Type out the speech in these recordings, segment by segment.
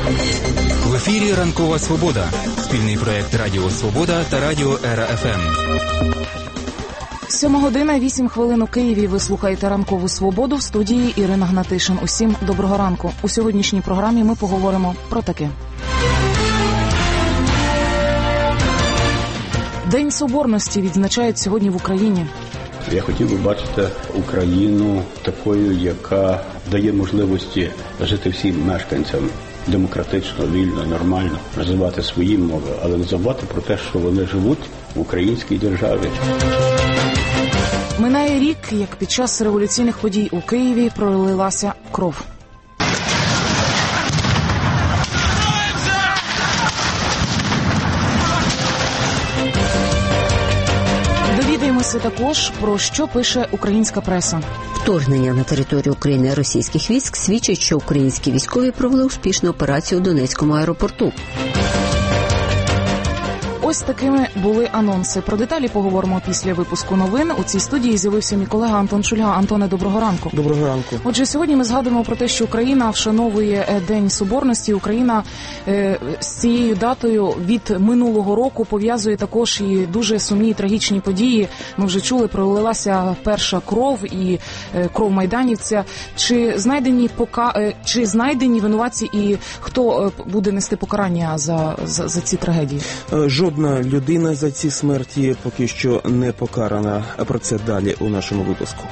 В ефірі «Ранкова Свобода» – спільний проєкт Радіо Свобода та Радіо Ера ФМ. 7:08 у Києві. Ви слухаєте «Ранкову Свободу», в студії Ірина Гнатишин. Усім доброго ранку. У сьогоднішній програмі ми поговоримо про таке. День Соборності відзначають сьогодні в Україні. Я хотів би бачити Україну такою, яка дає можливості жити всім мешканцям демократично, вільно, нормально, розвивати свої мови, але не забувати про те, що вони живуть в українській державі. Минає рік, як під час революційних подій у Києві пролилася кров. Довідаємося також, про що пише українська преса. Вторгнення на територію України російських військ свідчить, що українські військові провели успішну операцію у Донецькому аеропорту. Ось такими були анонси. Про деталі поговоримо після випуску новин. У цій студії з'явився мій колега Антон Шульга. Антоне, доброго ранку. Доброго ранку. Отже, сьогодні ми згадуємо про те, що Україна вшановує День Соборності. Україна з цією датою від минулого року пов'язує також і дуже сумні і трагічні події. Ми вже чули, пролилася перша кров і кров майданівця. Чи знайдені винуватці і хто буде нести покарання за ці трагедії? Жодна людина за ці смерті поки що не покарана. А про це далі у нашому випуску.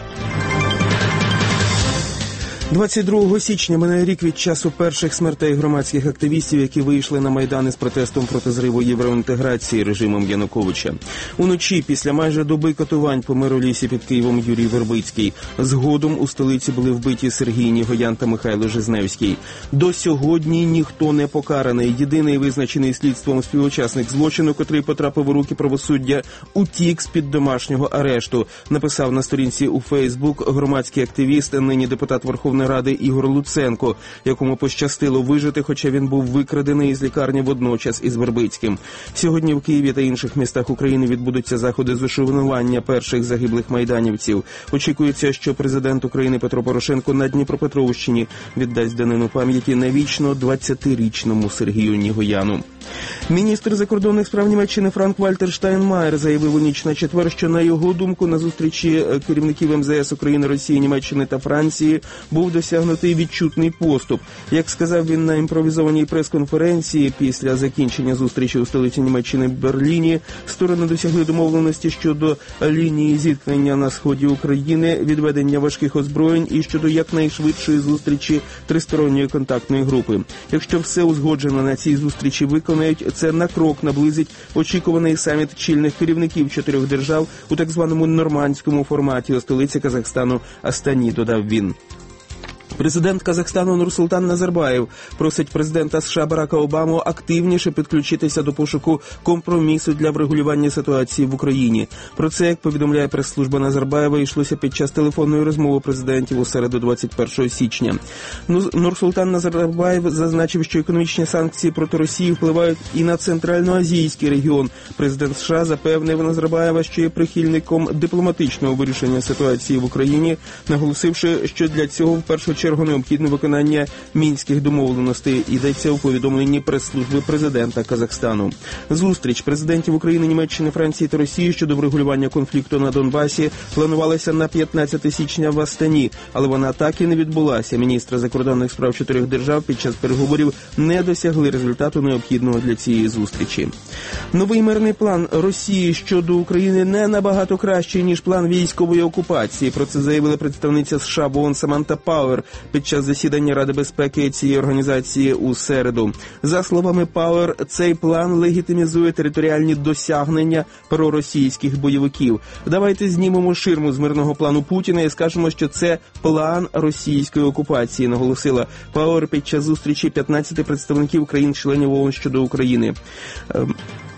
22 січня минає рік від часу перших смертей громадських активістів, які вийшли на Майдан із протестом проти зриву євроінтеграції режимом Януковича. Уночі, після майже доби катувань по Миролісі під Києвом Юрій Вербицький. Згодом у столиці були вбиті Сергій Нігоян та Михайло Жизневський. До сьогодні ніхто не покараний. Єдиний визначений слідством співучасник злочину, котрий потрапив у руки правосуддя, утік з-під домашнього арешту. Написав на сторінці у Фейсбук громадський активіст, нині депутат Верховної Ради Ігор Луценко, якому пощастило вижити, хоча він був викрадений із лікарні водночас із Вербицьким. Сьогодні в Києві та інших містах України відбудуться заходи з ушанування перших загиблих майданівців. Очікується, що президент України Петро Порошенко на Дніпропетровщині віддасть данину пам'яті навічно 20-річному Сергію Нігояну. Міністр закордонних справ Німеччини Франк-Вальтер Штайнмаєр заявив у ніч на четвер, що, на його думку, на зустрічі керівників МЗС України, Росії, Німеччини та Франції був досягнутий відчутний поступ. Як сказав він на імпровізованій прес-конференції після закінчення зустрічі у столиці Німеччини Берліні, сторони досягли домовленості щодо лінії зіткнення на сході України, відведення важких озброєнь і щодо якнайшвидшої зустрічі тристоронньої контактної групи. Якщо все узгоджено на цій зустрічі виконають, це на крок наблизить очікуваний саміт чільних керівників 4 держав у так званому нормандському форматі у столиці Казахстану Астані, додав він. Президент Казахстану Нурсултан Назарбаєв просить президента США Барака Обаму активніше підключитися до пошуку компромісу для врегулювання ситуації в Україні. Про це, як повідомляє прес-служба Назарбаєва, йшлося під час телефонної розмови президентів у середу 21 січня. Нурсултан Назарбаєв зазначив, що економічні санкції проти Росії впливають і на центральноазійський регіон. Президент США запевнив Назарбаєва, що є прихильником дипломатичного вирішення ситуації в Україні, наголосивши, що для цього в першу чергу необхідне виконання мінських домовленостей, йдеться у повідомленні прес-служби президента Казахстану. Зустріч президентів України, Німеччини, Франції та Росії щодо врегулювання конфлікту на Донбасі планувалася на 15 січня в Астані, але вона так і не відбулася. Міністри закордонних справ 4 держав під час переговорів не досягли результату, необхідного для цієї зустрічі. Новий мирний план Росії щодо України не набагато кращий, ніж план військової окупації. Про це заявила представниця США в ООН Саманта Пауер під час засідання Ради безпеки цієї організації у середу. За словами Пауер, цей план легітимізує територіальні досягнення проросійських бойовиків. Давайте знімемо ширму з мирного плану Путіна і скажемо, що це план російської окупації, наголосила Пауер під час зустрічі 15 представників країн-членів ООН щодо України.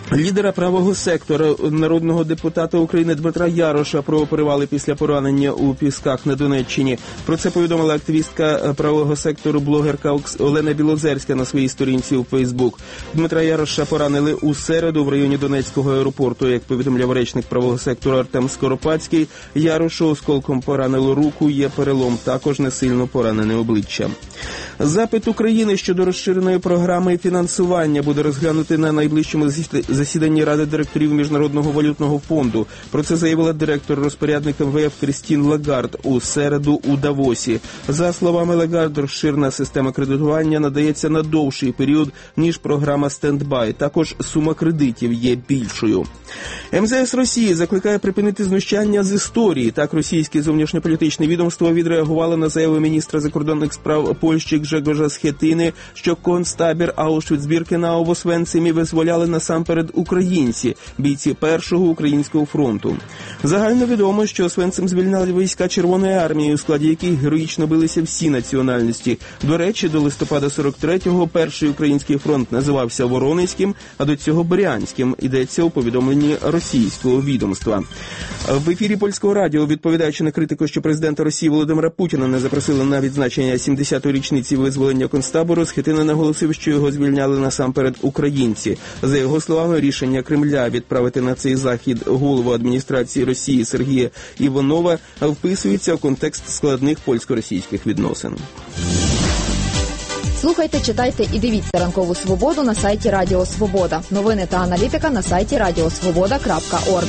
Лідера правого сектора, народного депутата України Дмитра Яроша прооперували після поранення у Пісках на Донеччині. Про це повідомила активістка правого сектору, блогерка Олена Білозерська на своїй сторінці у Фейсбук. Дмитра Яроша поранили у середу в районі Донецького аеропорту. Як повідомляв речник правого сектору Артем Скоропадський, Ярошу осколком поранило руку, є перелом, також не сильно поранене обличчя. Запит України щодо розширеної програми фінансування буде розглянути на найближчому засіданні Ради директорів Міжнародного валютного фонду. Про це заявила директор-розпорядник МВФ Крістін Лагард у середу у Давосі. За словами Лагард, розширена система кредитування надається на довший період, ніж програма «Стендбай». Також сума кредитів є більшою. МЗС Росії закликає припинити знущання з історії. Так, російське зовнішньополітичне відомство відреагувало на заяву міністра закордонних справ Польщі Гжегожа Схетини, що концтабір Аушвіц-Біркенау в Освенцимі визволяли насамперед українці, бійці Першого українського фронту. Загально відомо, що Освенцим звільняли війська Червоної армії, у складі яких героїчно билися всі національності. До речі, до листопада 43-го Перший український фронт називався Воронезьким, а до цього Брянським, йдеться у повідомленні російського відомства. В ефірі Польського радіо, відповідаючи на критику, що президента Росії Володимира Путіна не запросили на відзначення 70-ї річниці визволення концтабору, Схетина наголосив, що його звільняли насамперед українці. За його словами, рішення Кремля відправити на цей захід голову адміністрації Росії Сергія Іванова вписується в контекст складних польсько-російських відносин. Слухайте, читайте і дивіться «Ранкову Свободу» на сайті Радіо Свобода. Новини та аналітика на сайті radiosvoboda.org.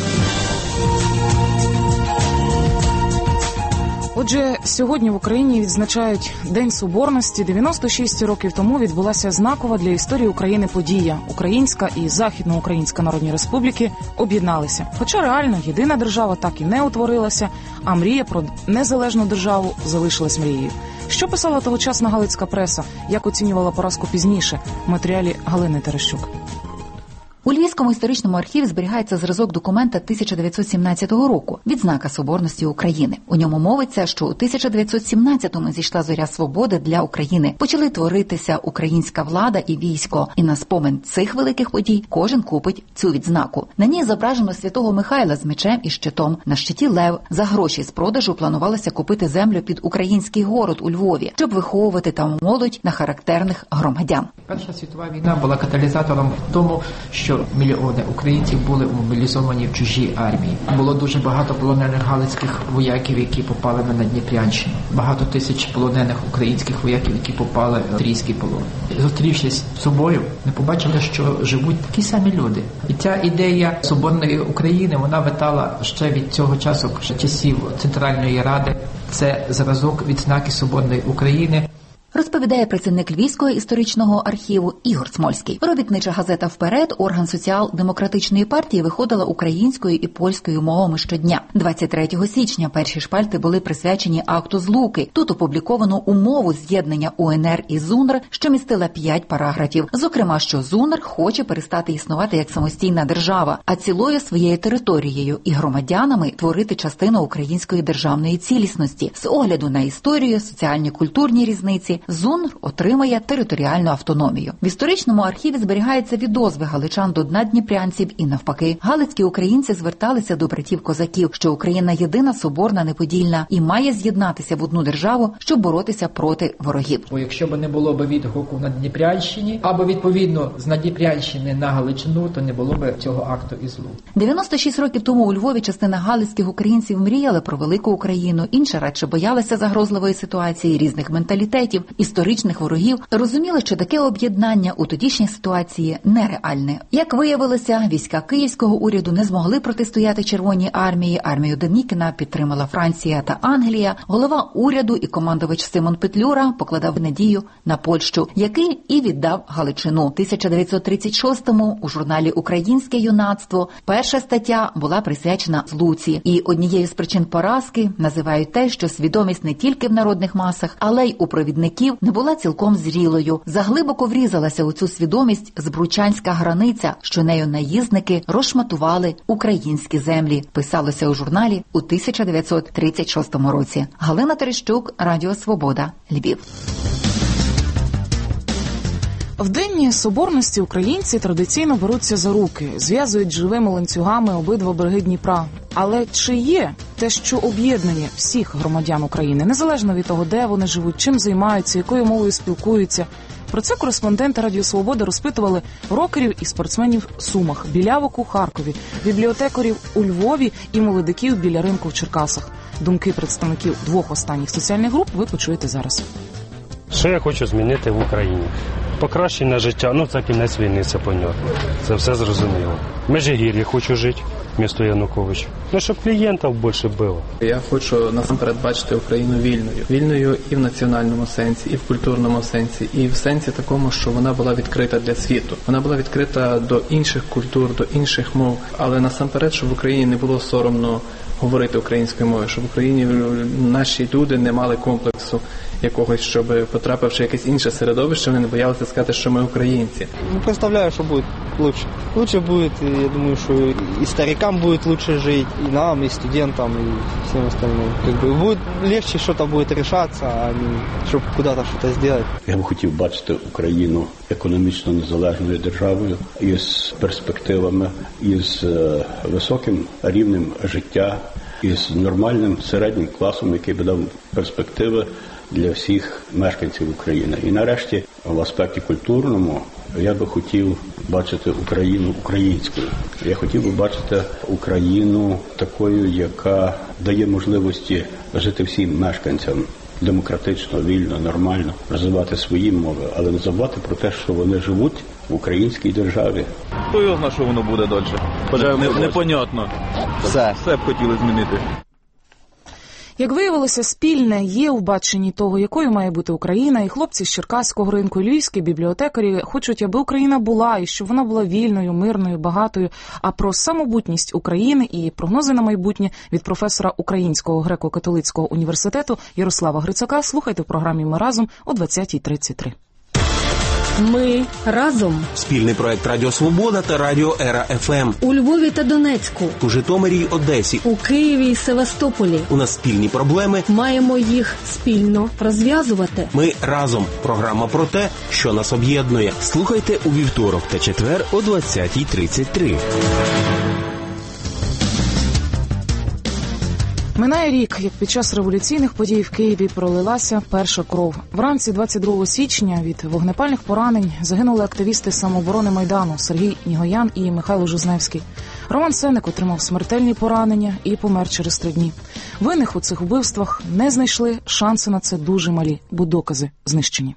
Отже, сьогодні в Україні відзначають День Соборності. 96 років тому відбулася знакова для історії України подія. Українська і Західноукраїнська Народні Республіки об'єдналися. Хоча реально єдина держава так і не утворилася, а мрія про незалежну державу залишилась мрією. Що писала тогочасна галицька преса? Як оцінювала поразку пізніше? В матеріалі Галини Терещук. У Львівському історичному архіві зберігається зразок документа 1917 року «Відзнака Соборності України». У ньому мовиться, що у 1917-му зійшла зоря свободи для України. Почали творитися українська влада і військо. І на спомин цих великих подій кожен купить цю відзнаку. На ній зображено святого Михайла з мечем і щитом. На щиті лев. За гроші з продажу планувалося купити землю під український город у Львові, щоб виховувати там молодь на характерних громадян. Перша світова війна була каталізатором в тому, що мільйони українців були мобілізовані в чужій армії. Було дуже багато полонених галицьких вояків, які попали на Надніпрянщину. Багато тисяч полонених українських вояків, які попали в австрійський полон. Зустрівшись з собою, ми побачили, що живуть такі самі люди. І ця ідея соборної України, вона витала ще від цього часу, ще часів Центральної Ради. Це зразок відзнаки Соборної України. Розповідає працівник Львівського історичного архіву Ігор Смольський. Робітнича газета «Вперед», орган соціал-демократичної партії, виходила українською і польською мовами щодня. 23 січня перші шпальти були присвячені акту Злуки. Тут опубліковано умову з'єднання УНР і ЗУНР, що містила 5 параграфів. Зокрема, що ЗУНР хоче перестати існувати як самостійна держава, а цілою своєю територією і громадянами творити частину української державної цілісності. З огляду на історію, соціальні культурні різниці, ЗУНР отримає територіальну автономію. В історичному архіві зберігається відозви галичан до наддніпрянців і навпаки. Галицькі українці зверталися до братів-козаків, що Україна єдина, соборна, неподільна і має з'єднатися в одну державу, щоб боротися проти ворогів. Бо якщо б не було б відгуку на Дніпрянщині, або відповідно з Надніпрянщини на Галичину, то не було б цього акту і Злуки. 96 років тому у Львові частина галицьких українців мріяли про велику Україну, інша радше боялася загрозливої ситуації, різних менталітетів, історичних ворогів, розуміли, що таке об'єднання у тодішній ситуації нереальне. Як виявилося, війська київського уряду не змогли протистояти Червоній армії. Армію Денікіна підтримала Франція та Англія. Голова уряду і командувач Симон Петлюра покладав надію на Польщу, який і віддав Галичину. У 1936-му у журналі «Українське юнацтво» перша стаття була присвячена Злуці. І однією з причин поразки називають те, що свідомість не тільки в народних масах, але й у провідників не була цілком зрілою. Заглибоко врізалася у цю свідомість збручанська границя, що нею наїзники розшматували українські землі. Писалося у журналі у 1936 році. Галина Терещук, Радіо Свобода, Львів. В День Соборності українці традиційно беруться за руки, зв'язують живими ланцюгами обидва береги Дніпра. Але чи є те, що об'єднує всіх громадян України, незалежно від того, де вони живуть, чим займаються, якою мовою спілкуються? Про це кореспонденти Радіо Свобода розпитували рокерів і спортсменів в Сумах, білявок у Харкові, бібліотекарів у Львові і молодиків біля ринку в Черкасах. Думки представників двох останніх соціальних груп ви почуєте зараз. Що я хочу змінити в Україні? Покращення життя, це кінець війни, це понятно. Це все зрозуміло. В Межигір'ї хочу жити, місто Янукович. Щоб клієнтів більше було. Я хочу насамперед бачити Україну вільною. Вільною і в національному сенсі, і в культурному сенсі, і в сенсі такому, що вона була відкрита для світу. Вона була відкрита до інших культур, до інших мов. Але насамперед, щоб в Україні не було соромно говорити українською мовою, щоб в Україні наші люди не мали комплексу якогось, щоб, потрапивши в якесь інше середовище, вони не боялися сказати, що ми українці. Представляю, что будет лучше. Лучше будет, я думаю, что и старикам будет лучше жить, и нам, и студентам, и всем остальным. Будет легче что-то будет решаться, а не чтобы куда-то что-то сделать. Я б хотів бачити Україну економічно незалежною державою із перспективами, із високим рівнем життя, із нормальним середнім класом, який би дав перспективи для всіх мешканців України. І нарешті, в аспекті культурному, я би хотів бачити Україну українською. Я хотів би бачити Україну такою, яка дає можливості жити всім мешканцям демократично, вільно, нормально, розвивати свої мови, але не забувати про те, що вони живуть в українській державі. Хто його знає, що воно буде далі? Непонятно. Все б хотіли змінити. Як виявилося, спільне є у баченні того, якою має бути Україна, і хлопці з Черкаського ринку, і львівські бібліотекарі хочуть, аби Україна була, і щоб вона була вільною, мирною, багатою. А про самобутність України і прогнози на майбутнє від професора Українського греко-католицького університету Ярослава Грицака слухайте в програмі «Ми разом» о 20:33. Ми разом. Спільний проект Радіо Свобода та Радіо Ера ФМ. У Львові та Донецьку. У Житомирі й Одесі. У Києві й Севастополі. У нас спільні проблеми. Маємо їх спільно розв'язувати. Ми разом. Програма про те, що нас об'єднує. Слухайте у вівторок та четвер о 20:33. Минає рік, як під час революційних подій в Києві пролилася перша кров. Вранці 22 січня від вогнепальних поранень загинули активісти самооборони Майдану Сергій Нігоян і Михайло Жизневський. Роман Сенник отримав смертельні поранення і помер через 3 дні. Винних у цих вбивствах не знайшли, шанси на це дуже малі, бо докази знищені.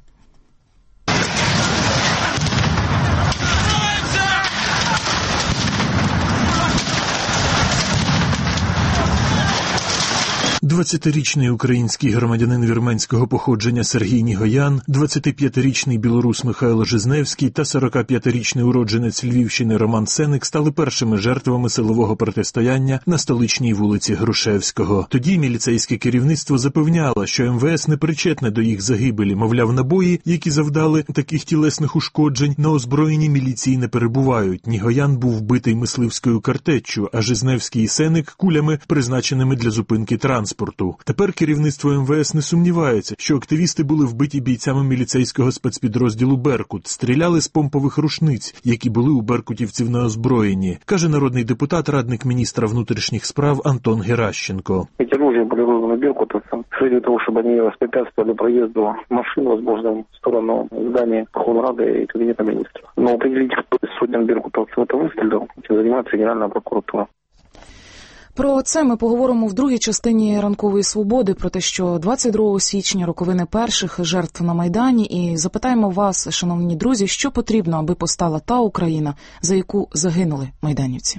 20-річний український громадянин вірменського походження Сергій Нігоян, 25-річний білорус Михайло Жизневський та 45-річний уродженець Львівщини Роман Сенник стали першими жертвами силового протистояння на столичній вулиці Грушевського. Тоді міліцейське керівництво запевняло, що МВС не причетне до їх загибелі, мовляв, набої, які завдали таких тілесних ушкоджень, на озброєнні міліції не перебувають. Нігоян був вбитий мисливською картеччю, а Жизневський і Сенник – кулями, призначеними для зупинки транспорту. Тепер керівництво МВС не сумнівається, що активісти були вбиті бійцями міліцейського спецпідрозділу «Беркут», стріляли з помпових рушниць, які були у беркутівців на озброєнні, каже народний депутат, радник міністра внутрішніх справ Антон Геращенко. Эти ружья были розданы беркутовцам с целью того, чтобы они воспрепятствовали проезду машин, возможно, в сторону здания Верховной Рады и кабинета министров. Но определить, кто из сотен беркутовцев это выстрелил, этим занимается Генеральная прокуратура. Про це ми поговоримо в другій частині «Ранкової свободи», про те, що 22 січня – роковини перших жертв на Майдані, і запитаємо вас, шановні друзі, що потрібно, аби постала та Україна, за яку загинули майданівці.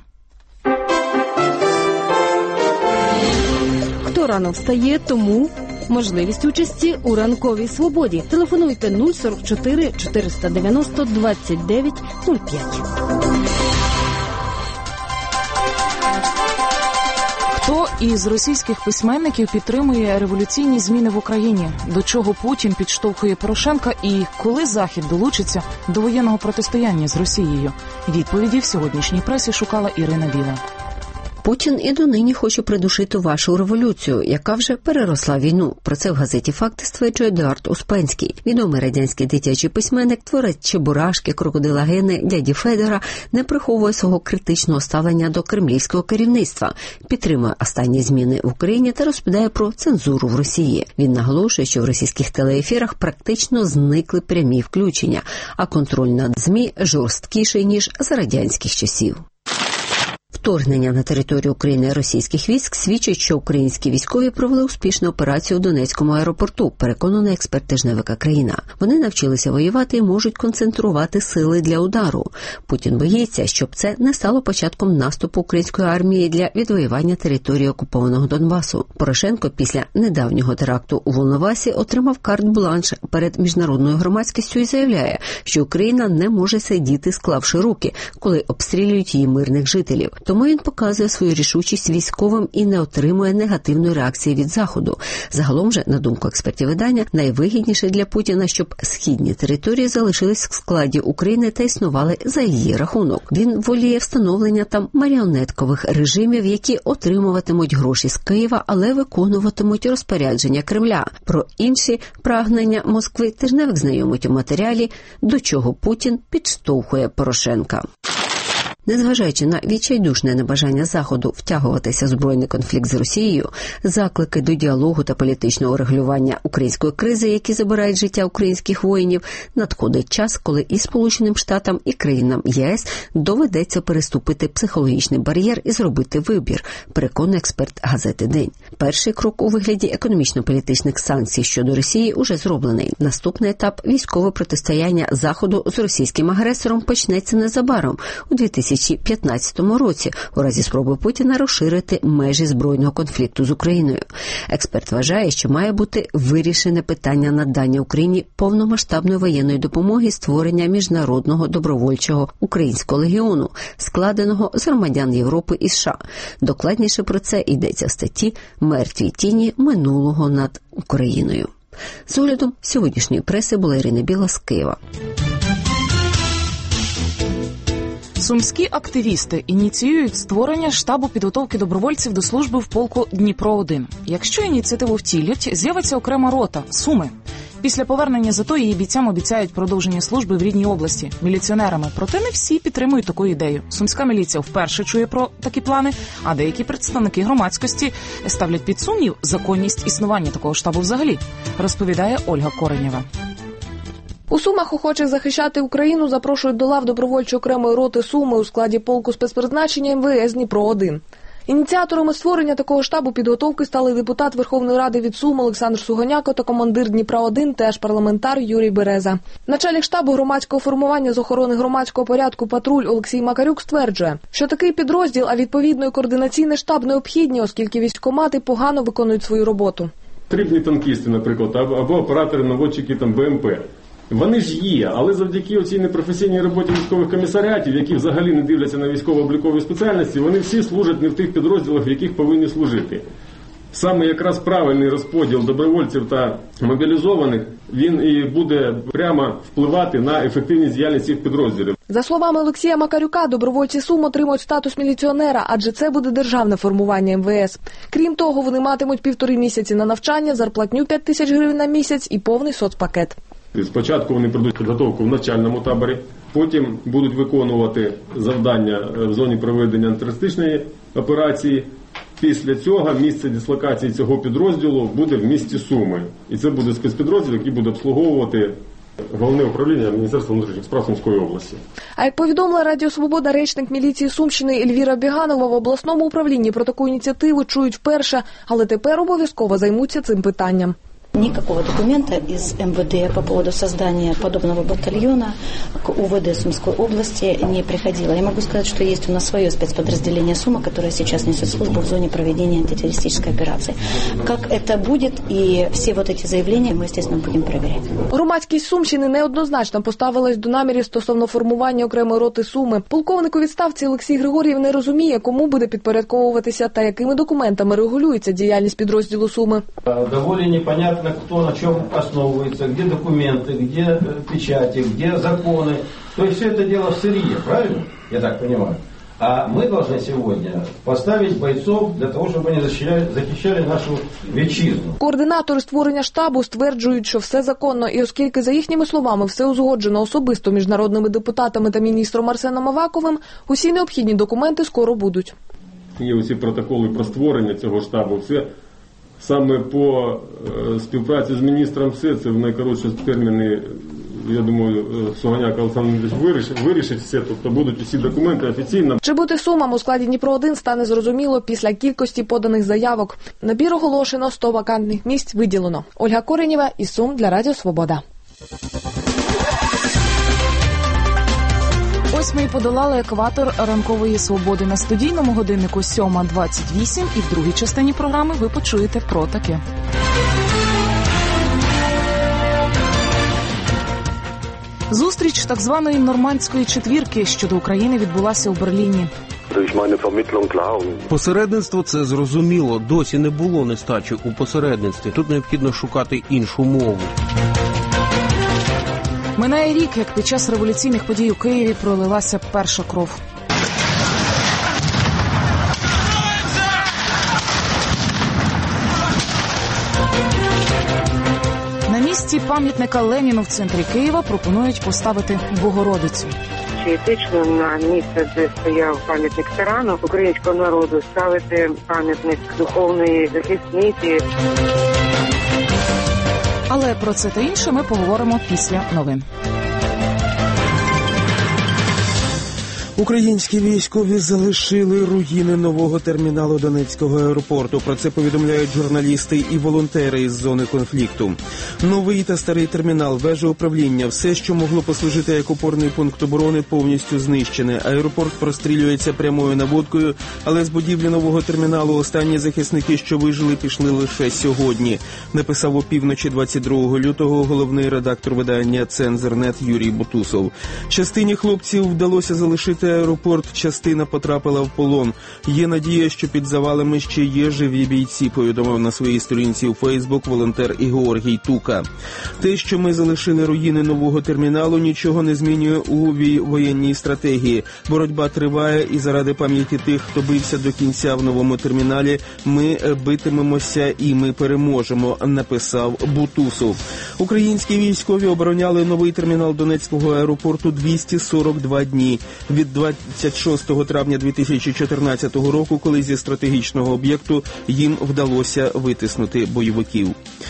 Хто рано встає, тому можливість участі у «Ранковій свободі». Телефонуйте 044 490 29 05. Хто із російських письменників підтримує революційні зміни в Україні? До чого Путін підштовхує Порошенка? І коли Захід долучиться до воєнного протистояння з Росією? Відповіді в сьогоднішній пресі шукала Ірина Біла. Путін і донині хоче придушити вашу революцію, яка вже переросла війну. Про це в газеті «Факти» стверджує Едуард Успенський. Відомий радянський дитячий письменник, творець Чебурашки, Крокодила Гени, Дяді Федора, не приховує свого критичного ставлення до кремлівського керівництва, підтримує останні зміни в Україні та розповідає про цензуру в Росії. Він наголошує, що в російських телеефірах практично зникли прямі включення, а контроль над ЗМІ жорсткіший, ніж за радянських часів. Вторгнення на територію України російських військ свідчить, що українські військові провели успішну операцію у Донецькому аеропорту, переконаний експерт тижневика «Країна». Вони навчилися воювати і можуть концентрувати сили для удару. Путін боїться, щоб це не стало початком наступу української армії для відвоювання території окупованого Донбасу. Порошенко після недавнього теракту у Волновасі отримав карт-бланш перед міжнародною громадськістю і заявляє, що Україна не може сидіти, склавши руки, коли обстрілюють її мирних жителів. Тому він показує свою рішучість військовим і не отримує негативної реакції від Заходу. Загалом же, на думку експертів видання, найвигідніше для Путіна, щоб східні території залишились в складі України та існували за її рахунок. Він воліє встановлення там маріонеткових режимів, які отримуватимуть гроші з Києва, але виконуватимуть розпорядження Кремля. Про інші прагнення Москви тижневик знайомить у матеріалі, до чого Путін підштовхує Порошенка. Незважаючи на відчайдушне небажання Заходу втягуватися в збройний конфлікт з Росією, заклики до діалогу та політичного регулювання української кризи, які забирають життя українських воїнів, надходить час, коли і Сполученим Штатам, і країнам ЄС доведеться переступити психологічний бар'єр і зробити вибір, переконує експерт газети «День». Перший крок у вигляді економічно-політичних санкцій щодо Росії уже зроблений. Наступний етап – військове протистояння Заходу з російським агресором почнеться незабаром, у 2015 році, у разі спроби Путіна розширити межі збройного конфлікту з Україною. Експерт вважає, що має бути вирішене питання надання Україні повномасштабної воєнної допомоги і створення міжнародного добровольчого українського легіону, складеного з громадян Європи і США. Докладніше про це йдеться в статті «Мертві тіні минулого над Україною». З оглядом сьогоднішньої преси була Ірина Біла з Києва. Сумські активісти ініціюють створення штабу підготовки добровольців до служби в полку Дніпро-1. Якщо ініціативу втілять, з'явиться окрема рота – Суми. Після повернення ЗАТО її бійцям обіцяють продовження служби в рідній області міліціонерами. Проте не всі підтримують таку ідею. Сумська міліція вперше чує про такі плани, а деякі представники громадськості ставлять під сумнів законність існування такого штабу взагалі, розповідає Ольга Коренєва. У Сумах охочих захищати Україну запрошують до лав добровольчої окремої роти Суми у складі полку спецпризначення МВС Дніпро-1. Ініціаторами створення такого штабу підготовки стали депутат Верховної Ради від Сум Олександр Сугоняко та командир Дніпра-1, теж парламентар Юрій Береза. Начальник штабу громадського формування з охорони громадського порядку «Патруль» Олексій Макарюк стверджує, що такий підрозділ, а відповідно і координаційний штаб необхідні, оскільки військкомати погано виконують свою роботу. Потрібні танкісти, наприклад, або оператори-наводчики БМП. Вони ж є, але завдяки оцій непрофесійній роботі військових комісаріатів, які взагалі не дивляться на військово-облікові спеціальності, вони всі служать не в тих підрозділах, в яких повинні служити. Саме якраз правильний розподіл добровольців та мобілізованих, він і буде прямо впливати на ефективність діяльності цих підрозділів. За словами Олексія Макарюка, добровольці Сум отримують статус міліціонера, адже це буде державне формування МВС. Крім того, вони матимуть 1,5 місяці на навчання, зарплатню 5 тисяч гривень на місяць і повний соцпакет. Спочатку вони пройдуть підготовку в навчальному таборі, потім будуть виконувати завдання в зоні проведення антитерористичної операції. Після цього місце дислокації цього підрозділу буде в місті Суми. І це буде спецпідрозділ, який буде обслуговувати Головне управління Міністерства внутрішніх справ Сумської області. А як повідомила Радіо Свобода, речник міліції Сумщини Ельвіра Біганова, в обласному управлінні про таку ініціативу чують вперше, але тепер обов'язково займуться цим питанням. Никакого документа из МВД по поводу создания подобного батальона к УВД Сумской области не приходило. Я могу сказать, что есть у нас свое спецподразделение Сума, которое сейчас несет службу в зоне проведения антитеррористической операции. Как это будет и все вот эти заявления мы, естественно, будем проверять. Громадськість Сумщини неоднозначно поставилась до намірів стосовно формування окремої роти Суми. Полковник у відставці Олексій Григор'єв не розуміє, кому буде підпорядковуватися та якими документами регулюється діяльність підрозділу Суми. Доволі непонятно, кто на чем основывается, где документы, где печати, где законы. То есть все это дело в сырье, правильно? Я так понимаю. А мы должны сегодня поставить бойцов для того, чтобы они захищали нашу вітчизну. Координатори створення штабу стверджують, що все законно, і оскільки, за їхніми словами, все узгоджено особисто між народними депутатами та міністром Арсеном Аваковим, усі необхідні документи скоро будуть. Є усі протоколи про створення цього штабу, все саме по співпраці з міністром СЕ, це в найкоротші терміни, я думаю, Сугоняк Олександр вирішить все, тобто будуть усі документи офіційно. Чи бути Сумам у складі Дніпро-1 стане зрозуміло після кількості поданих заявок. Набір оголошено, 100 вакантних місць виділено. Ольга Коренєва із Сум для Радіо Свобода. Ось ми і подолали екватор ранкової свободи. На студійному годиннику 7:28, і в другій частині програми ви почуєте про таке. Зустріч так званої нормандської четвірки щодо України відбулася у Берліні. Посередництво – це зрозуміло. Досі не було нестачі у посередництві. Тут необхідно шукати іншу мову. Минає рік, як під час революційних подій у Києві пролилася перша кров. На місці пам'ятника Леніну в центрі Києва пропонують поставити Богородицю. Етично на місце, де стояв пам'ятник тирану українського народу, ставити пам'ятник духовної захисниці. Але про це та інше ми поговоримо після новин. Українські військові залишили руїни нового терміналу Донецького аеропорту. Про це повідомляють журналісти і волонтери із зони конфлікту. Новий та старий термінал, вежа управління, все, що могло послужити як опорний пункт оборони, повністю знищене. Аеропорт прострілюється прямою наводкою, але з будівлі нового терміналу останні захисники, що вижили, пішли лише сьогодні. Написав опівночі 22 лютого головний редактор видання «Цензор.нет» Юрій Бутусов. Частині хлопців вдалося залишити аеропорт, частина потрапила в полон. Є надія, що під завалами ще є живі бійці, повідомив на своїй сторінці у Фейсбук волонтер і Георгій Тука. Те, що ми залишили руїни нового терміналу, нічого не змінює у воєнній стратегії. Боротьба триває, і заради пам'яті тих, хто бився до кінця в новому терміналі, ми битимемося і ми переможемо, написав Бутусов. Українські військові обороняли новий термінал Донецького аеропорту 242 дні. Від 26 травня 2014 року, коли зі стратегічного об'єкту їм вдалося витиснути бойовиків.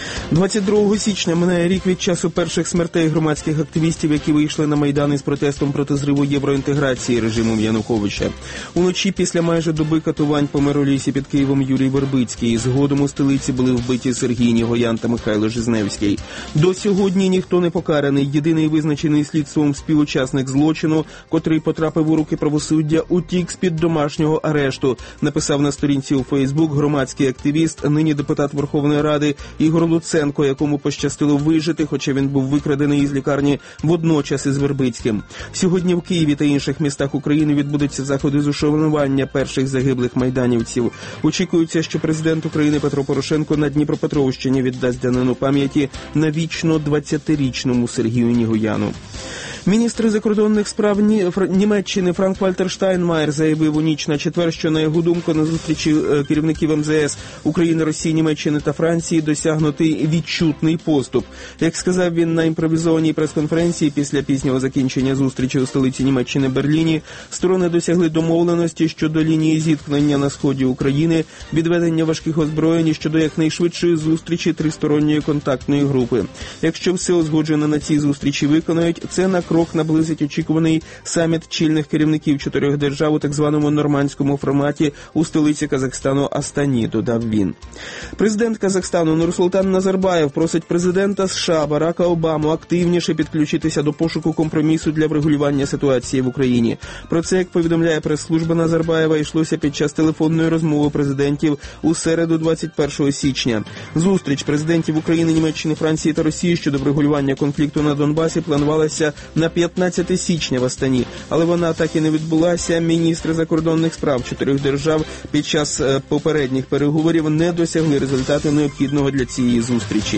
22 січня минає рік від часу перших смертей громадських активістів, які вийшли на Майдан із протестом проти зриву євроінтеграції режимом Януковича. Уночі після майже доби катувань помер у лісі під Києвом Юрій Вербицький. Згодом у столиці були вбиті Сергій Нігоян та Михайло Жизневський. До сьогодні ніхто не покараний. Єдиний визначений слідством співучасник злочину, котрий потрапив у руки правосуддя, утік з-під домашнього арешту, написав на сторінці у Фейсбук громадський активіст, нині депутат Верховної Ради Ігор Луценко, якому пощастило вижити, хоча він був викрадений із лікарні водночас із Вербицьким. Сьогодні в Києві та інших містах України відбудуться заходи з ушанування перших загиблих майданівців. Очікується, що президент України Петро Порошенко на Дніпропетровщині віддасть данину пам'яті навічно 20-річному Сергію Нігояну. Міністр закордонних справ Німеччини Франк-Вальтер Штайнмаєр заявив у ніч на четвер, що, на його думку, на зустрічі керівників МЗС України, Росії, Німеччини та Франції досягнутий відчутний поступ. Як сказав він на імпровізованій прес-конференції після пізнього закінчення зустрічі у столиці Німеччини Берліні, сторони досягли домовленості щодо лінії зіткнення на сході України, відведення важких озброєнь і щодо якнайшвидшої зустрічі тристоронньої контактної групи. Якщо все узгоджене на цій зустрічі виконають, це на крок наблизить очікуваний саміт чільних керівників 4 держав у так званому нормандському форматі у столиці Казахстану Астані, додав він. Президент Казахстану Нурсултан Назарбаєв просить президента США Барака Обаму активніше підключитися до пошуку компромісу для врегулювання ситуації в Україні. Про це, як повідомляє прес-служба Назарбаєва, йшлося під час телефонної розмови президентів у середу 21 січня. Зустріч президентів України, Німеччини, Франції та Росії щодо врегулювання конфлікту на Донбасі планувалася на 15 січня в Астані, але вона так і не відбулася. Міністри закордонних справ 4 держав під час попередніх переговорів не досягли результату необхідного для цієї зустрічі.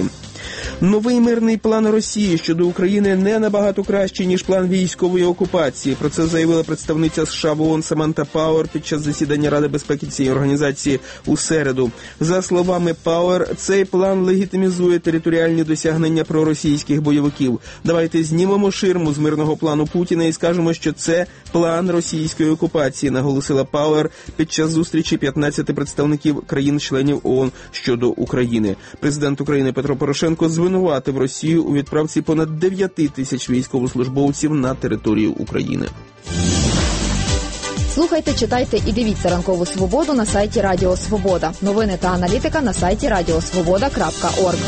Новий мирний план Росії щодо України не набагато кращий, ніж план військової окупації. Про це заявила представниця США в ООН Саманта Пауер під час засідання Ради безпеки цієї організації у середу. За словами Пауер, цей план легітимізує територіальні досягнення проросійських бойовиків. Давайте знімемо ширму з мирного плану Путіна і скажемо, що це план російської окупації, наголосила Пауер під час зустрічі 15 представників країн-членів ООН щодо України. Президент України Петро Порошенко звинуватив Росію у відправці понад 9 тисяч військовослужбовців на територію України. Слухайте, читайте і дивіться «Ранкову свободу» на сайті Радіо Свобода. Новини та аналітика на сайті radiosvoboda.org.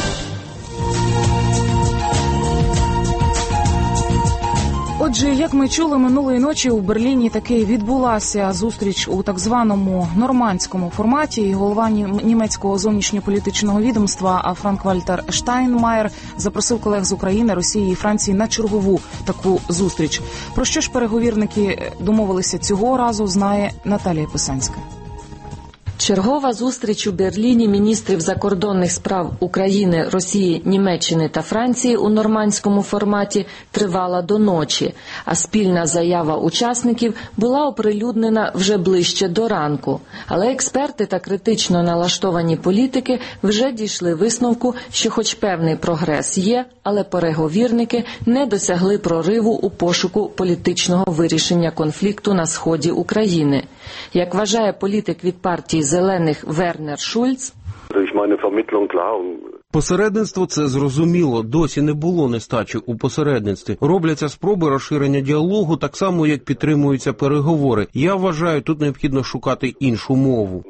Отже, як ми чули, минулої ночі у Берліні таки відбулася зустріч у так званому нормандському форматі. І голова німецького зовнішньополітичного відомства Франк-Вальтер Штайнмаєр запросив колег з України, Росії і Франції на чергову таку зустріч. Про що ж переговірники домовилися цього разу, знає Наталія Писанська. Чергова зустріч у Берліні міністрів закордонних справ України, Росії, Німеччини та Франції у нормандському форматі тривала до ночі, а спільна заява учасників була оприлюднена вже ближче до ранку. Але експерти та критично налаштовані політики вже дійшли висновку, що хоч певний прогрес є, але переговірники не досягли прориву у пошуку політичного вирішення конфлікту на сході України. Як вважає політик від партії «Зелених» Вернер Шульц, посередництво – це зрозуміло. Досі не було нестачі у посередництві. Робляться спроби розширення діалогу, так само, як підтримуються переговори. Я вважаю, тут необхідно шукати іншу мову.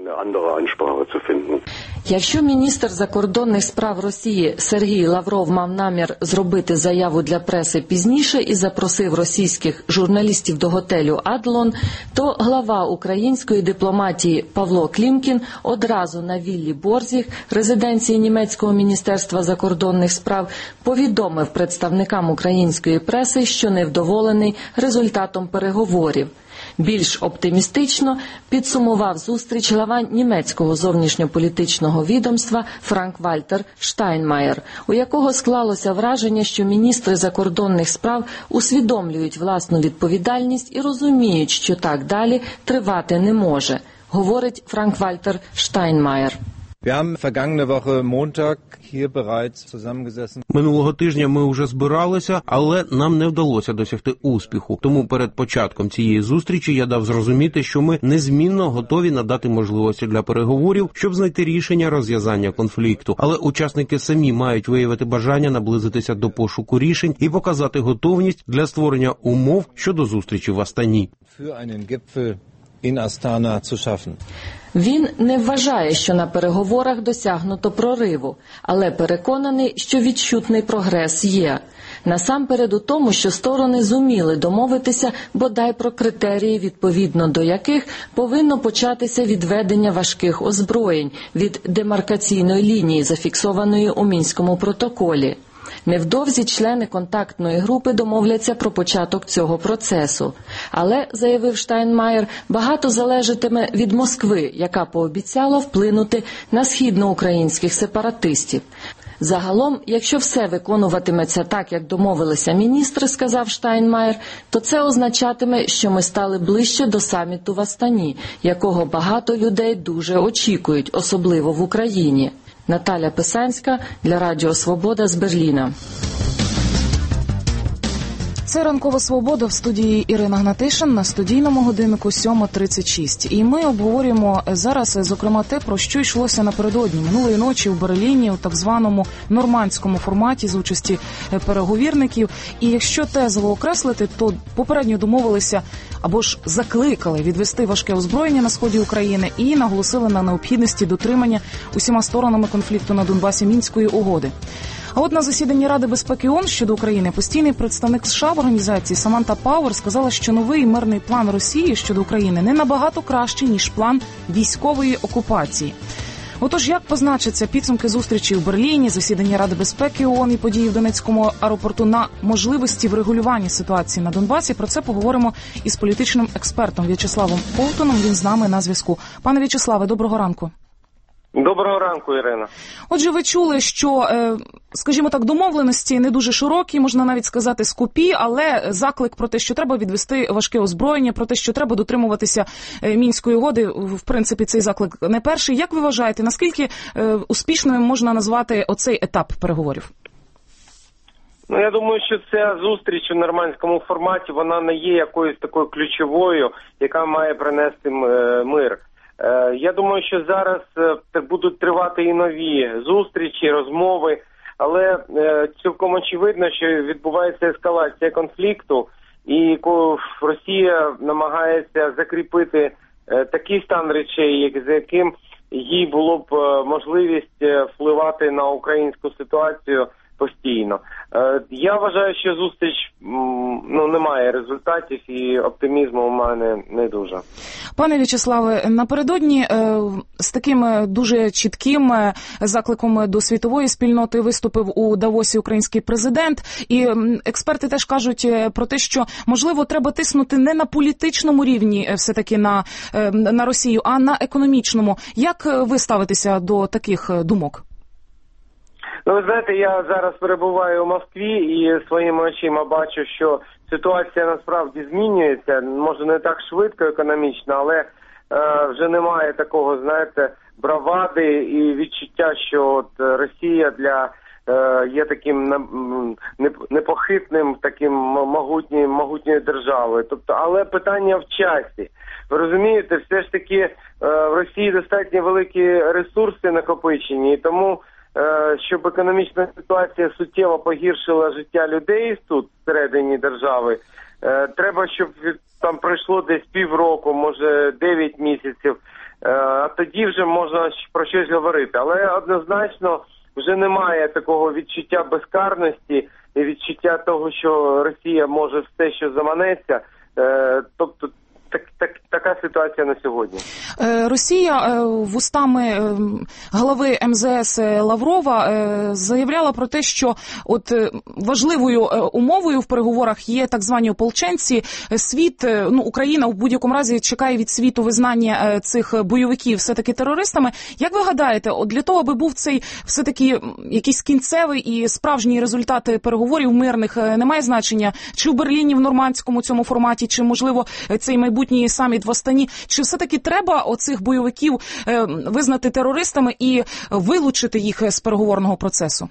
Якщо міністр закордонних справ Росії Сергій Лавров мав намір зробити заяву для преси пізніше і запросив російських журналістів до готелю «Адлон», то глава української дипломатії Павло Клімкін одразу на віллі Борзіг, резиденції німецького міністерства закордонних справ, повідомив представникам української преси, що невдоволений результатом переговорів. Більш оптимістично підсумував зустріч глава німецького зовнішньополітичного відомства Франк-Вальтер Штайнмаєр, у якого склалося враження, що міністри закордонних справ усвідомлюють власну відповідальність і розуміють, що так далі тривати не може, говорить Франк-Вальтер Штайнмаєр. Минулого тижня ми вже збиралися, але нам не вдалося досягти успіху. Тому перед початком цієї зустрічі я дав зрозуміти, що ми незмінно готові надати можливості для переговорів, щоб знайти рішення розв'язання конфлікту. Але учасники самі мають виявити бажання наблизитися до пошуку рішень і показати готовність для створення умов щодо зустрічі в Астані. Він не вважає, що на переговорах досягнуто прориву, але переконаний, що відчутний прогрес є. Насамперед у тому, що сторони зуміли домовитися бодай про критерії, відповідно до яких повинно початися відведення важких озброєнь від демаркаційної лінії, зафіксованої у Мінському протоколі. Невдовзі члени контактної групи домовляться про початок цього процесу. Але, заявив Штайнмаєр, багато залежатиме від Москви, яка пообіцяла вплинути на східноукраїнських сепаратистів. Загалом, якщо все виконуватиметься так, як домовилися міністри, сказав Штайнмаєр, то це означатиме, що ми стали ближче до саміту в Астані, якого багато людей дуже очікують, особливо в Україні. Наталя Писанська для Радіо Свобода з Берліна. Це «Ранкова свобода» в студії Ірина Гнатишин на студійному годиннику 7:36. І ми обговорюємо зараз, зокрема, те, про що йшлося напередодні. Минулої ночі у Берліні у так званому нормандському форматі з участі переговірників. І якщо тезово окреслити, то попередньо домовилися або ж закликали відвести важке озброєння на сході України і наголосили на необхідності дотримання усіма сторонами конфлікту на Донбасі Мінської угоди. А от на засіданні Ради безпеки ООН щодо України постійний представник США в організації Саманта Пауер сказала, що новий мирний план Росії щодо України не набагато кращий, ніж план військової окупації. Отож, як позначаться підсумки зустрічі у Берліні, засідання Ради безпеки ООН і події в Донецькому аеропорту на можливості врегулювання ситуації на Донбасі, про це поговоримо із політичним експертом В'ячеславом Ковтуном. Він з нами на зв'язку. Пане В'ячеславе, доброго ранку. Доброго ранку, Ірина. Отже, ви чули, що, скажімо так, домовленості не дуже широкі, можна навіть сказати, скупі, але заклик про те, що треба відвести важке озброєння, про те, що треба дотримуватися Мінської угоди, в принципі, цей заклик не перший. Як ви вважаєте, наскільки успішною можна назвати оцей етап переговорів? Ну, я думаю, що ця зустріч у нормандському форматі, вона не є якоюсь такою ключовою, яка має принести мир. Я думаю, що зараз будуть тривати і нові зустрічі, розмови, але цілком очевидно, що відбувається ескалація конфлікту, і Росія намагається закріпити такий стан речей, за яким їй було б можливість впливати на українську ситуацію постійно. Я вважаю, що зустріч не має результатів і оптимізму у мене не дуже. Пане В'ячеславе, напередодні з таким дуже чітким закликом до світової спільноти виступив у Давосі український президент. І експерти теж кажуть про те, що, можливо, треба тиснути не на політичному рівні все-таки на Росію, а на економічному. Як ви ставитеся до таких думок? Ну, ви знаєте, я зараз перебуваю у Москві і своїми очима бачу, що ситуація насправді змінюється. Може, не так швидко економічно, але вже немає такого, знаєте, бравади і відчуття, що от Росія є таким непохитним, таким могутньою державою. Тобто, але питання в часі. Ви розумієте, все ж таки в Росії достатньо великі ресурси накопичені, і тому щоб економічна ситуація суттєво погіршила життя людей тут, всередині держави, треба, щоб там пройшло десь півроку, може 9 місяців, а тоді вже можна про щось говорити. Але однозначно вже немає такого відчуття безкарності і відчуття того, що Росія може все, що заманеться. Тобто така ситуація на сьогодні. Росія вустами голови МЗС Лаврова заявляла про те, що от важливою умовою в переговорах є так звані ополченці. Світ, Україна в будь-якому разі чекає від світу визнання цих бойовиків все-таки терористами. Як ви гадаєте, от для того, аби був цей все-таки якийсь кінцевий і справжній результат переговорів мирних, немає значення, чи в Берліні, в нормандському цьому форматі, чи, можливо, цей майбутній саміт в Астані, чи все-таки треба оцих бойовиків визнати терористами і вилучити їх з переговорного процесу?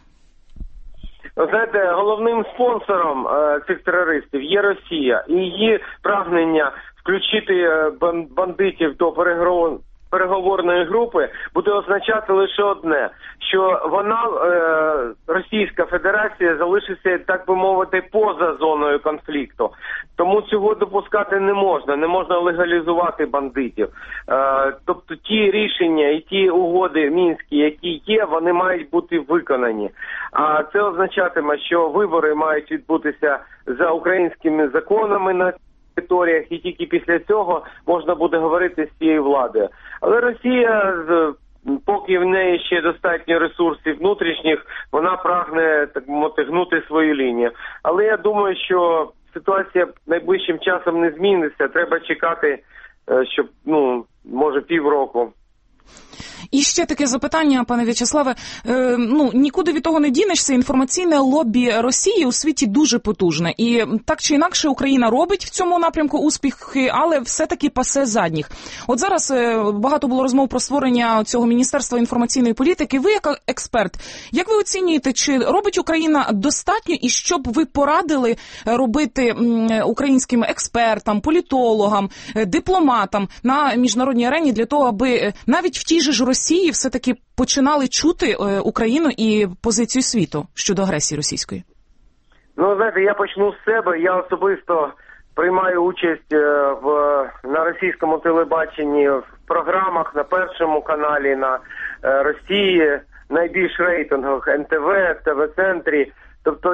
Знаєте, головним спонсором цих терористів є Росія. І її прагнення включити бандитів до переговорної групи буде означати лише одне, що вона, Російська Федерація, залишиться, так би мовити, поза зоною конфлікту. Тому цього допускати не можна легалізувати бандитів. Тобто ті рішення і ті угоди мінські, які є, вони мають бути виконані. А це означатиме, що вибори мають відбутися за українськими законами на територіях, і тільки після цього можна буде говорити з цією владою. Але Росія, поки в неї ще достатньо ресурсів внутрішніх, вона прагне, так мовити, гнути свою лінію. Але я думаю, що ситуація найближчим часом не зміниться. Треба чекати, щоб, може, півроку. І ще таке запитання, пане В'ячеславе. Нікуди від того не дінешся. Інформаційне лобі Росії у світі дуже потужне. І так чи інакше Україна робить в цьому напрямку успіхи, але все-таки пасе задніх. От зараз багато було розмов про створення цього Міністерства інформаційної політики. Ви, як експерт, як ви оцінюєте, чи робить Україна достатньо і що б ви порадили робити українським експертам, політологам, дипломатам на міжнародній арені для того, аби навіть в тій же ж Росії все-таки починали чути Україну і позицію світу щодо агресії російської? Знаєте, я почну з себе. Я особисто приймаю участь на російському телебаченні в програмах на Першому каналі, на Росії, найбільш рейтингових НТВ, ТВ-центрі. Тобто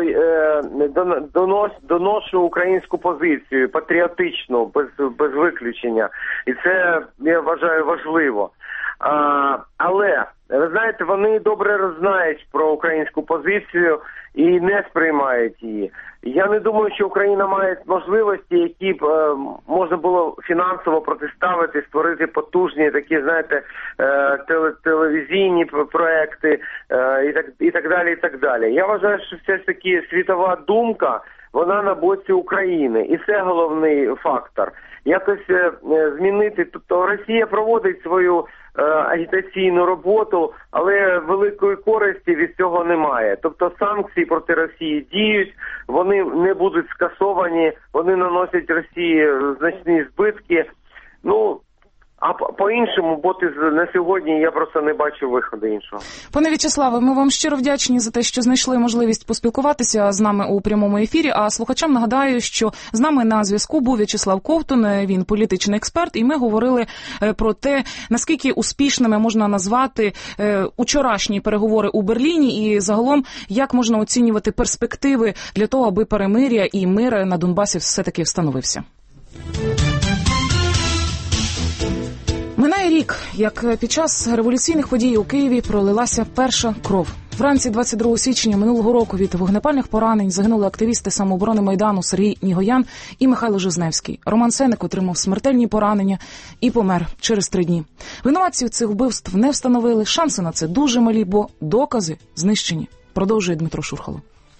доношу українську позицію, патріотичну, без виключення. І це, я вважаю, важливо. Але, ви знаєте, вони добре знають про українську позицію і не сприймають її. Я не думаю, що Україна має можливості, які б можна було фінансово протиставити, створити потужні такі, знаєте, телевізійні проекти і так далі, і так далі. Я вважаю, що все ж таки світова думка, вона на боці України, і це головний фактор. Якось змінити, тобто Росія проводить свою агітаційну роботу, але великої користі від цього немає. Тобто санкції проти Росії діють, вони не будуть скасовані, вони наносять Росії значні збитки. Ну, а по-іншому, бо на сьогодні я просто не бачу виходу іншого. Пане В'ячеславе, ми вам щиро вдячні за те, що знайшли можливість поспілкуватися з нами у прямому ефірі. А слухачам нагадаю, що з нами на зв'язку був В'ячеслав Ковтун, він політичний експерт, і ми говорили про те, наскільки успішними можна назвати учорашні переговори у Берліні і загалом, як можна оцінювати перспективи для того, аби перемир'я і мир на Донбасі все-таки встановився. Минає рік, як під час революційних подій у Києві пролилася перша кров. Вранці 22 січня минулого року від вогнепальних поранень загинули активісти самооборони Майдану Сергій Нігоян і Михайло Жизневський. Роман Сенник отримав смертельні поранення і помер через 3 дні. Винуватців цих вбивств не встановили, шанси на це дуже малі, бо докази знищені. Продовжує Дмитро Шурхало.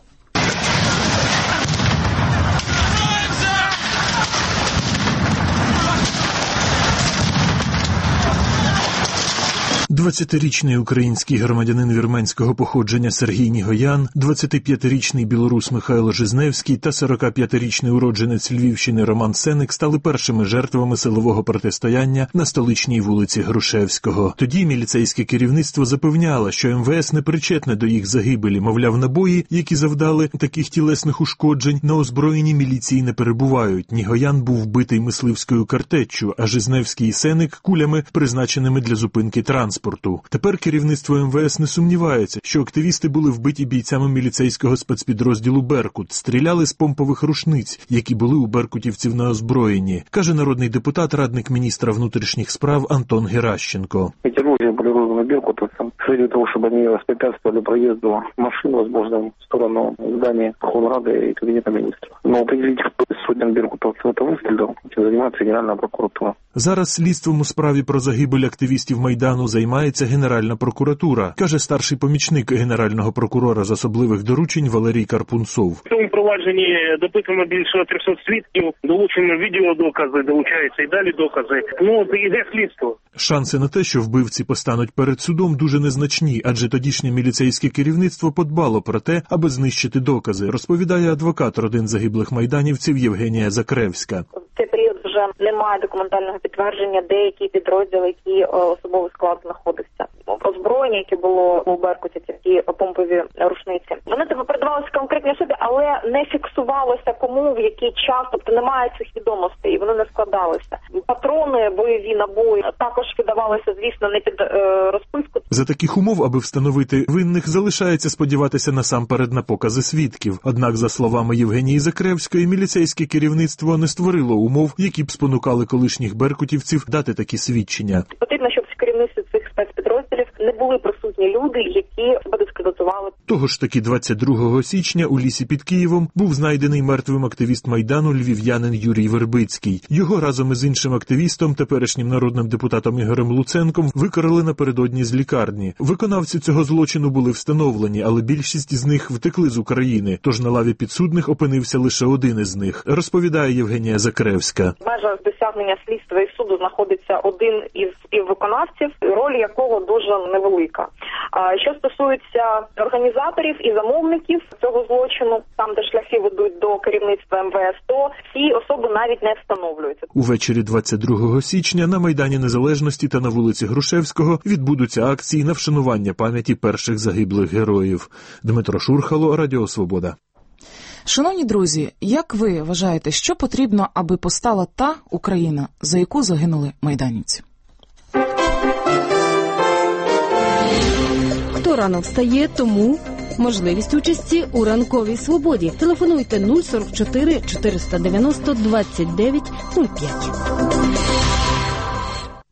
20-річний український громадянин вірменського походження Сергій Нігоян, 25-річний білорус Михайло Жизневський та 45-річний уродженець Львівщини Роман Сенник стали першими жертвами силового протистояння на столичній вулиці Грушевського. Тоді міліцейське керівництво запевняло, що МВС не причетне до їх загибелі, мовляв, набої, які завдали таких тілесних ушкоджень, на озброєній міліції не перебувають. Нігоян був вбитий мисливською картеччю, а Жизневський і Сенник – кулями, призначеними для зупинки транспорту. Тепер керівництво МВС не сумнівається, що активісти були вбиті бійцями міліцейського спецпідрозділу «Беркут», стріляли з помпових рушниць, які були у беркутівців на озброєнні, каже народний депутат, радник міністра внутрішніх справ Антон Геращенко. Эти орудия были розданы беркутовцам с целью того, чтобы они воспрепятствовали проезду машин, возможно, в сторону здания Верховной Рады и кабинета министров. Но определить, кто из сотен беркутовцев это выстрелил, этим занимается Генеральная прокуратура. Зараз слідством у справі про загибель активістів Майдану займається Генеральна прокуратура, каже старший помічник Генерального прокурора з особливих доручень Валерій Карпунцов. В цьому провадженні допитано більше 300 свідків, долучено відеодокази, долучаються і далі докази. Йде слідство. Шанси на те, що вбивці постануть перед судом, дуже незначні, адже тодішнє міліцейське керівництво подбало про те, аби знищити докази, розповідає адвокат родин загиблих майданівців Євгенія Закревська. В цей період вже немає документального підтвердження, деякі підрозділи, які особовий склад знаходився. Озброєння, яке було у Беркуті, ці помпові рушниці. Вони передавалися конкретній особі, але не фіксувалося кому, в який час, тобто немає цих відомостей, вони не складалися. Патрони, бойові набої також видавалися, звісно, не під розписку. За таких умов, аби встановити винних, залишається сподіватися насамперед на покази свідків. Однак, за словами Євгенії Закревської, міліцейське керівництво не створило умов, які б спонукали колишніх беркутівців дати такі свідчення. Потрібно, щоб в керівництві цих спецпідрозділів не були присутні люди, які себе дискредитували. Того ж таки 22 січня у лісі під Києвом був знайдений мертвим активіст Майдану львів'янин Юрій Вербицький. Його разом із іншим активістом, теперішнім народним депутатом Ігорем Луценком, викрали напередодні з лікарні. Виконавці цього злочину були встановлені, але більшість з них втекли з України, тож на лаві підсудних опинився лише один із них, розповідає Євгенія Закревська. В межах досягнення слідства і суду знаходиться один із співвиконавців, роль якого дуже невелика. Що стосується організаторів і замовників цього злочину, там, де шляхи ведуть до керівництва МВС, то ці особи навіть не встановлюються. Увечері 22 січня на Майдані Незалежності та на вулиці Грушевського відбудуться акції на вшанування пам'яті перших загиблих героїв. Дмитро Шурхало, Радіо Свобода. Шановні друзі, як ви вважаєте, що потрібно, аби постала та Україна, за яку загинули майданівці? Хто рано встає, тому можливість участі у ранковій свободі. Телефонуйте 044 490 29 05.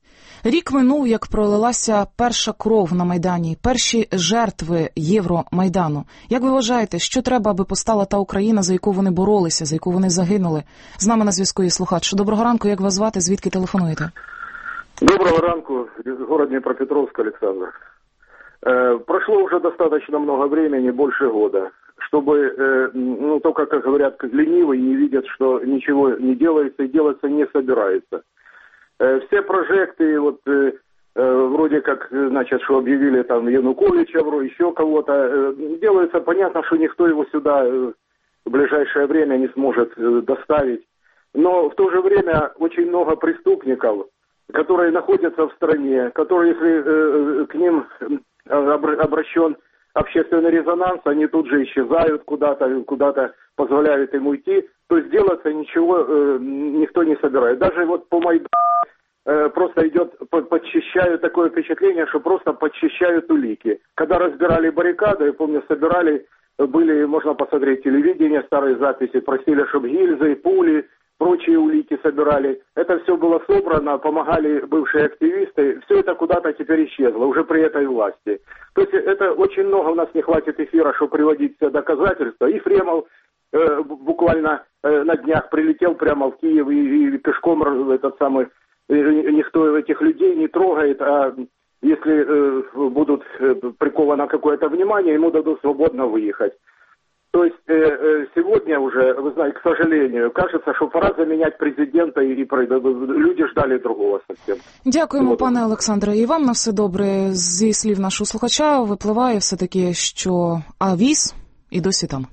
Рік минув, як пролилася перша кров на Майдані, перші жертви Євромайдану. Як ви вважаєте, що треба, аби постала та Україна, за яку вони боролися, за яку вони загинули? З нами на зв'язку є слухач. Доброго ранку, як вас звати, звідки телефонуєте? Доброго ранку, город Днепропетровск, Александр. Прошло уже достаточно много времени, больше года, чтобы, только, как говорят, как ленивые не видят, что ничего не делается и делаться не собирается. Все прожекты, вроде как, значит, что объявили там Януковича, еще кого-то, делается понятно, что никто его сюда в ближайшее время не сможет доставить. Но в то же время очень много преступников, которые находятся в стране, которые, если к ним обращен общественный резонанс, они тут же исчезают куда-то позволяют им уйти. То есть делаться ничего никто не собирает. Даже по Майдану просто идет, подчищают, такое впечатление, что просто подчищают улики. Когда разбирали баррикады, я помню, собирали, можно посмотреть телевидение, старые записи, просили, чтобы гильзы, пули, прочие улики собирали. Это все было собрано, помогали бывшие активисты. Все это куда-то теперь исчезло, уже при этой власти. То есть это очень много у нас не хватит эфира, чтобы приводить все доказательства. Ефремов буквально на днях прилетел прямо в Киев и пешком никто этих людей не трогает, а если будут приковано какое-то внимание, ему дадут свободно выехать. То есть сегодня уже, вы знаете, к сожалению, кажется, что пора заменять президента, и люди ждали другого совсем. Дякуємо, пане Олександре. І вам на все добре. Зі слів нашого слухача випливає все-таки, що авіз і досі там.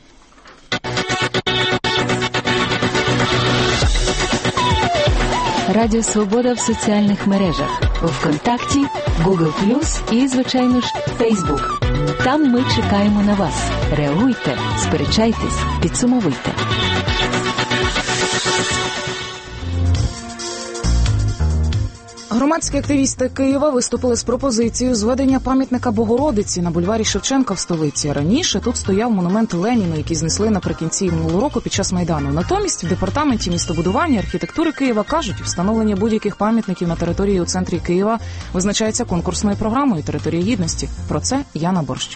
Радіо Свобода в соціальних мережах. ВКонтакті, Google+, і, звичайно ж, Facebook. Там ми чекаємо на вас. Реагуйте, сперечайтесь, підсумовуйте. Громадські активісти Києва виступили з пропозицією зведення пам'ятника Богородиці на бульварі Шевченка в столиці. Раніше тут стояв монумент Леніну, який знесли наприкінці минулого року під час Майдану. Натомість в департаменті містобудування і архітектури Києва кажуть, встановлення будь-яких пам'ятників на території у центрі Києва визначається конкурсною програмою «Територія гідності». Про це Яна Борщ.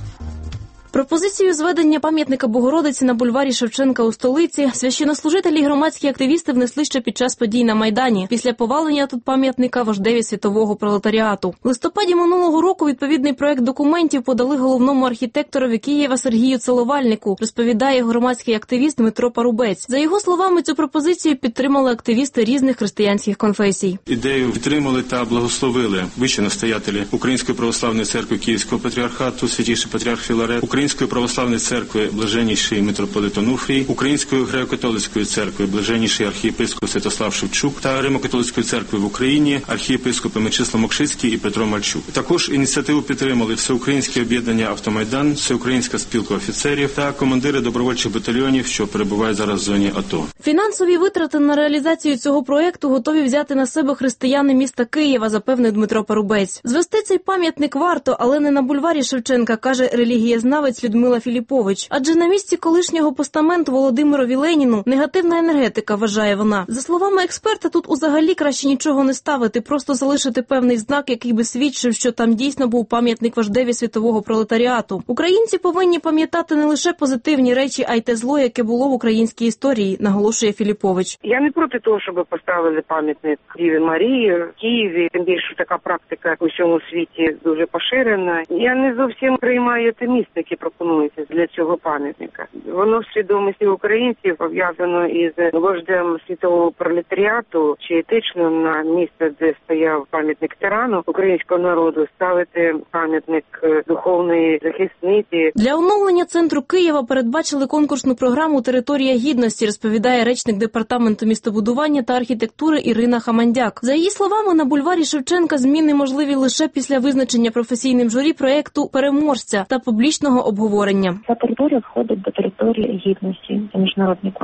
Пропозицію зведення пам'ятника Богородиці на бульварі Шевченка у столиці священнослужителі і громадські активісти внесли ще під час подій на Майдані, після повалення тут пам'ятника вождеві світового пролетаріату. В листопаді минулого року відповідний проект документів подали головному архітекторові Києва Сергію Целовальнику, розповідає громадський активіст Дмитро Парубець. За його словами, цю пропозицію підтримали активісти різних християнських конфесій. Ідею підтримали та благословили вищі настоятелі Української православної церкви Київського патріархату, святіший патріарх Філарет, Української православної церкви блаженніший митрополит Онуфрій, Української греко-католицької церкви блаженніший архієпископ Святослав Шевчук та Римо-католицької церкви в Україні архієпископи Мечислав Мокшицький і Петро Мальчук. Також ініціативу підтримали Всеукраїнське об'єднання «Автомайдан», Всеукраїнська спілка офіцерів та командири добровольчих батальйонів, що перебувають зараз в зоні АТО. Фінансові витрати на реалізацію цього проєкту готові взяти на себе християни міста Києва, запевнив Дмитро Парубець. Звести цей пам'ятник варто, але не на бульварі Шевченка, каже релігієзнавець Людмила Філіпович. Адже на місці колишнього постаменту Володимирові Леніну негативна енергетика, вважає вона. За словами експерта, тут узагалі краще нічого не ставити, просто залишити певний знак, який би свідчив, що там дійсно був пам'ятник вождеві світового пролетаріату. Українці повинні пам'ятати не лише позитивні речі, а й те зло, яке було в українській історії, наголошує Філіпович. Я не проти того, щоб поставили пам'ятник Діві Марії в Києві, тим більше така практика у всьому світі дуже поширена. Я не зовсім приймаю те місце, яке пропонується для цього пам'ятника. Воно в свідомості українців пов'язано із вождем світового пролетаріату, чи етично на місце, де стояв пам'ятник тирану українського народу, ставити пам'ятник духовної захисниці. Для оновлення центру Києва передбачили конкурсну програму «Територія гідності», розповідає речник департаменту містобудування та архітектури Ірина Хамандяк. За її словами, на бульварі Шевченка зміни можливі лише після визначення професійним журі проєкту переможця та публічного обговорення. Ця територія входить до території гідності. Це міжнародний конкурс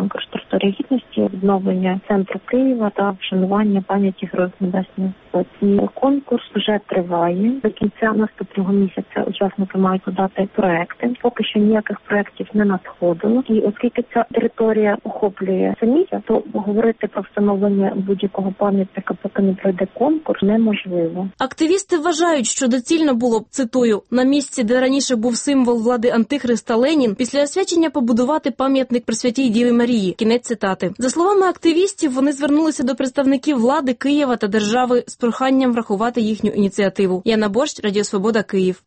Історії гідності, відновлення центру Києва та вшанування пам'яті Героїв Небесної Сотні. Конкурс вже триває. До кінця наступного місяця учасники мають подати проекти. Поки що ніяких проектів не надходило. І оскільки ця територія охоплює це місце, то говорити про встановлення будь-якого пам'ятника, поки не пройде конкурс, неможливо. Активісти вважають, що доцільно було б, цитую, на місці, де раніше був символ влади Антихриста Ленін, після освячення побудувати пам'ятник Пресвятій Діві Марії. Кінець цитати. За словами активістів, вони звернулися до представників влади Києва та держави з проханням врахувати їхню ініціативу. Яна Борщ, Радіо Свобода, Київ.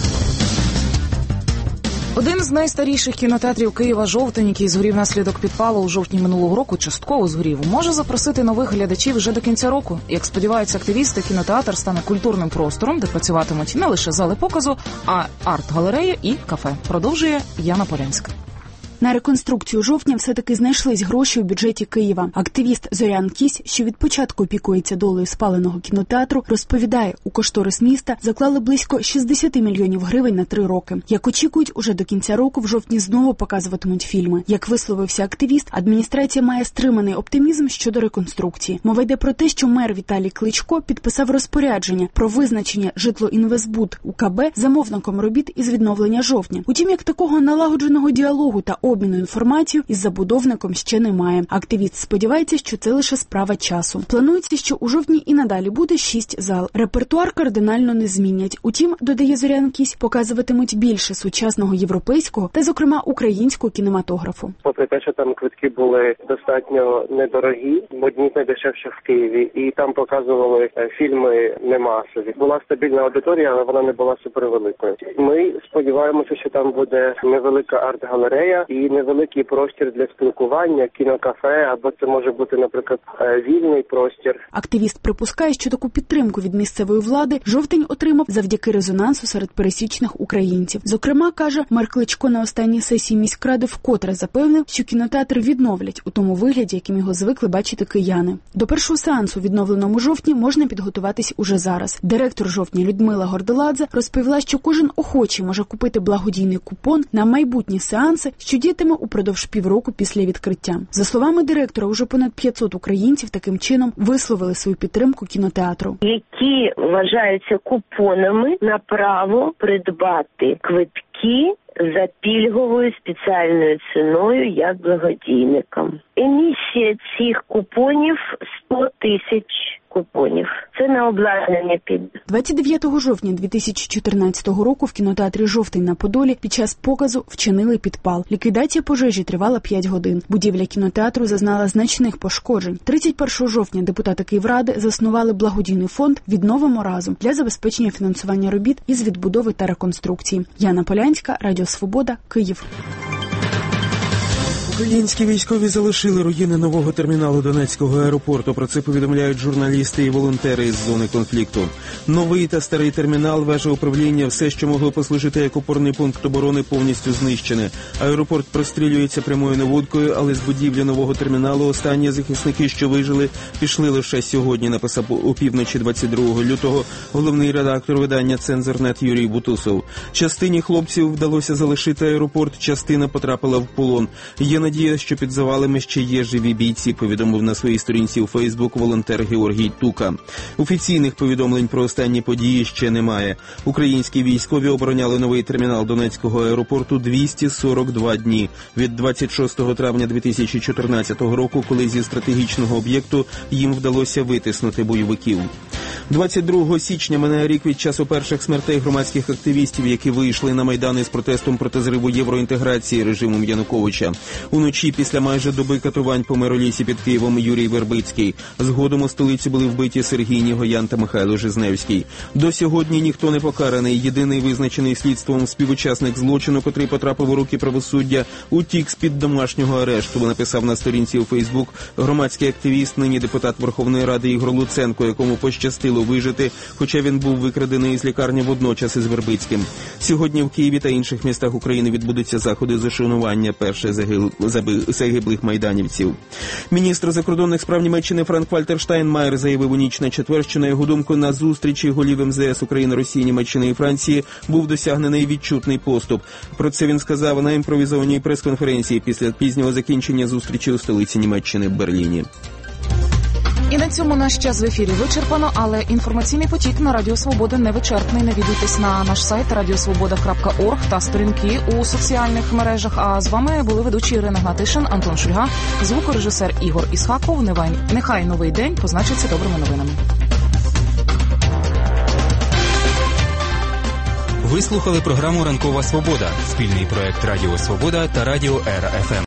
Один з найстаріших кінотеатрів Києва «Жовтень», який згорів внаслідок підпалу у жовтні минулого року, частково згорів, може запросити нових глядачів вже до кінця року. Як сподіваються активісти, кінотеатр стане культурним простором, де працюватимуть не лише зали показу, а арт-галерея і кафе. Продовжує Яна Полянська. На реконструкцію «Жовтня» все-таки знайшлись гроші у бюджеті Києва. Активіст Зорян Кісь, що від початку опікується долею спаленого кінотеатру, розповідає, у кошторис міста заклали близько 60 мільйонів гривень на 3 роки. Як очікують, уже до кінця року в жовтні знову показуватимуть фільми. Як висловився активіст, адміністрація має стриманий оптимізм щодо реконструкції. Мова йде про те, що мер Віталій Кличко підписав розпорядження про визначення «Житлоінвестбуд» УКБ замовником робіт із відновлення «Жовтня». Утім, як такого налагодженого діалогу та обміну інформацією із забудовником ще немає. Активіст сподівається, що це лише справа часу. Планується, що у жовтні і надалі буде 6 зал. Репертуар кардинально не змінять. Утім, додає Зорян Кісь, показуватимуть більше сучасного європейського та, зокрема, українського кінематографу. Попри те, що там квитки були достатньо недорогі, одні з найдешевших в Києві, і там показували фільми не масові. Була стабільна аудиторія, але вона не була супервеликою. Ми сподіваємося, що там буде невелика арт-галерея і невеликий простір для спілкування, кінокафе, або це може бути, наприклад, вільний простір. Активіст припускає, що таку підтримку від місцевої влади «Жовтень» отримав завдяки резонансу серед пересічних українців. Зокрема, каже, мер Кличко на останній сесії міськради вкотре запевнив, що кінотеатр відновлять у тому вигляді, яким його звикли бачити кияни. До першого сеансу, відновленому «Жовтні», можна підготуватись уже зараз. Директор «Жовтня» Людмила Гордоладзе розповіла, що кожен охочий може купити благодійний купон на майбутні сеанси, що діятиме упродовж півроку після відкриття. За словами директора, уже понад 500 українців таким чином висловили свою підтримку кінотеатру. Які вважаються купонами на право придбати квитки за пільговою спеціальною ціною як благодійникам. Емісія цих купонів 100 тисяч купонів. Це на обладнання піде. 29 жовтня 2014 року в кінотеатрі «Жовтень» на Подолі під час показу вчинили підпал. Ліквідація пожежі тривала 5 годин. Будівля кінотеатру зазнала значних пошкоджень. 31 жовтня депутати Київради заснували благодійний фонд «Відновимо разом» для забезпечення фінансування робіт із відбудови та реконструкції. Яна Полянська, Радіо Свобода, Київ. Українські військові залишили руїни нового терміналу Донецького аеропорту. Про це повідомляють журналісти і волонтери із зони конфлікту. Новий та старий термінал, вежа управління, все, що могло послужити як опорний пункт оборони, повністю знищене. Аеропорт прострілюється прямою наводкою, але з будівлі нового терміналу останні захисники, що вижили, пішли лише сьогодні, написав опівночі 22 лютого головний редактор видання «Цензорнет» Юрій Бутусов. Частині хлопців вдалося залишити аеропорт, частина потрапила в полон. Є надія, що під завалами ще є живі бійці, повідомив на своїй сторінці у Фейсбук волонтер Георгій Тука. Офіційних повідомлень про останні події ще немає. Українські військові обороняли новий термінал Донецького аеропорту 242 дні. Від 26 травня 2014 року, коли зі стратегічного об'єкту їм вдалося витиснути бойовиків. 22 січня минає рік від часу перших смертей громадських активістів, які вийшли на Майдани з протестом проти зриву євроінтеграції режимом Януковича. Уночі після майже доби катувань помер у лісі під Києвом Юрій Вербицький. Згодом у столиці були вбиті Сергій Нігоян та Михайло Жизневський. До сьогодні ніхто не покараний. Єдиний визначений слідством співучасник злочину, котрий потрапив у руки правосуддя, утік з-під домашнього арешту, написав на сторінці у Фейсбук громадський активіст, нині депутат Верховної Ради Ігор Луценко, якому пощастило пощастило вижити, хоча він був викрадений із лікарні водночас із Вербицьким. Сьогодні в Києві та інших містах України відбудуться заходи з ушанування перших загиблих майданівців. Міністр закордонних справ Німеччини Франк-Вальтер Штайнмаєр заявив у ніч на четвер, що, на його думку, на зустрічі голів МЗС України, Росії, Німеччини і Франції був досягнений відчутний поступ. Про це він сказав на імпровізованій прес-конференції після пізнього закінчення зустрічі у столиці Німеччини Берліні. І на цьому наш час в ефірі вичерпано, але інформаційний потік на Радіо Свобода не вичерпний. Навідуйтесь на наш сайт radiosvoboda.org та сторінки у соціальних мережах. А з вами були ведучі Ірина Гнатишин, Антон Шульга, звукорежисер Ігор Ісхаков. Нехай новий день позначиться добрими новинами. Ви слухали програму «Ранкова Свобода» – спільний проект Радіо Свобода та Радіо РФМ.